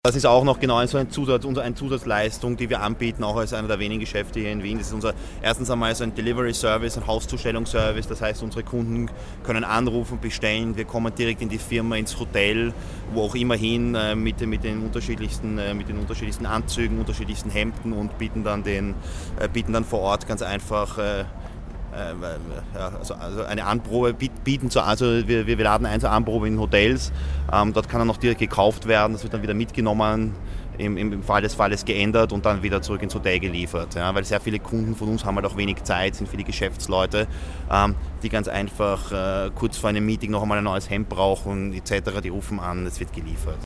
Das ist auch noch genau so eine Zusatzleistung, die wir anbieten, auch als einer der wenigen Geschäfte hier in Wien. Das ist erstens einmal so ein Delivery-Service, ein Hauszustellungsservice. Das heißt, unsere Kunden können anrufen, bestellen. Wir kommen direkt in die Firma, ins Hotel, wo auch immer hin, mit den unterschiedlichsten Anzügen, unterschiedlichsten Hemden und bieten dann vor Ort ganz einfach also eine Anprobe wir laden ein zur Anprobe in Hotels, dort kann er noch direkt gekauft werden, das wird dann wieder mitgenommen, im Fall des Falles geändert und dann wieder zurück ins Hotel geliefert, ja, weil sehr viele Kunden von uns haben halt auch wenig Zeit, sind viele Geschäftsleute, die ganz einfach kurz vor einem Meeting noch einmal ein neues Hemd brauchen etc., die rufen an, es wird geliefert.